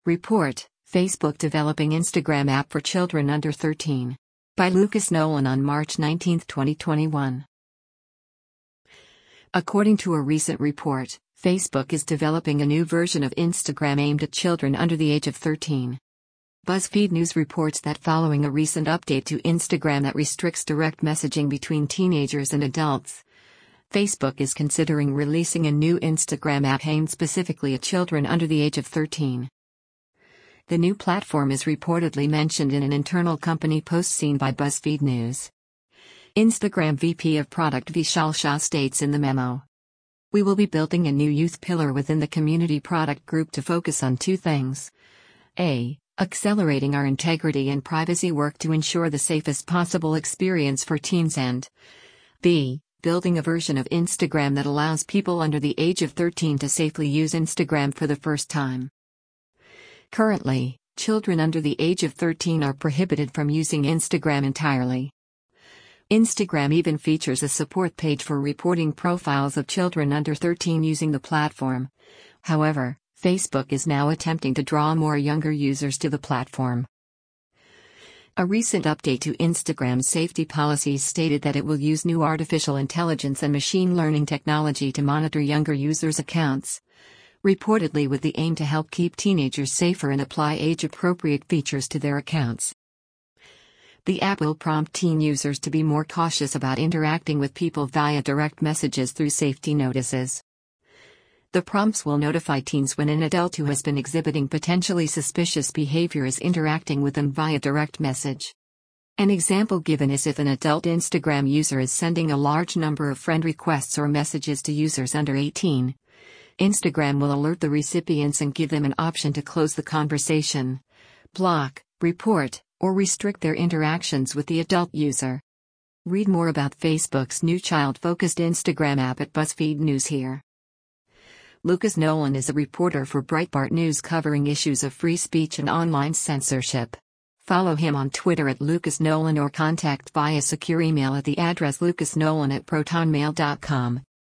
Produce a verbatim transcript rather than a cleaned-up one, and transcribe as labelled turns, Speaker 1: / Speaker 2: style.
Speaker 1: Report: Facebook developing Instagram app for children under thirteen. By Lucas Nolan on March nineteenth, twenty twenty-one. According to a recent report, Facebook is developing a new version of Instagram aimed at children under the age of thirteen. BuzzFeed News reports that following a recent update to Instagram that restricts direct messaging between teenagers and adults, Facebook is considering releasing a new Instagram app aimed specifically at children under the age of thirteen. The new platform is reportedly mentioned in an internal company post seen by BuzzFeed News. Instagram V P of Product Vishal Shah states in the memo, "We will be building a new youth pillar within the community product group to focus on two things. A. Accelerating our integrity and privacy work to ensure the safest possible experience for teens, and B. Building a version of Instagram that allows people under the age of thirteen to safely use Instagram for the first time." Currently, children under the age of thirteen are prohibited from using Instagram entirely. Instagram even features a support page for reporting profiles of children under thirteen using the platform. However, Facebook is now attempting to draw more younger users to the platform. A recent update to Instagram's safety policies stated that it will use new artificial intelligence and machine learning technology to monitor younger users' accounts, reportedly with the aim to help keep teenagers safer and apply age-appropriate features to their accounts. The app will prompt teen users to be more cautious about interacting with people via direct messages through safety notices. The prompts will notify teens when an adult who has been exhibiting potentially suspicious behavior is interacting with them via direct message. An example given is if an adult Instagram user is sending a large number of friend requests or messages to users under eighteen. Instagram will alert the recipients and give them an option to close the conversation, block, report, or restrict their interactions with the adult user. Read more about Facebook's new child-focused Instagram app at BuzzFeed News here. Lucas Nolan is a reporter for Breitbart News covering issues of free speech and online censorship. Follow him on Twitter at Lucas Nolan or contact via secure email at the address lucasnolan at protonmail dot com.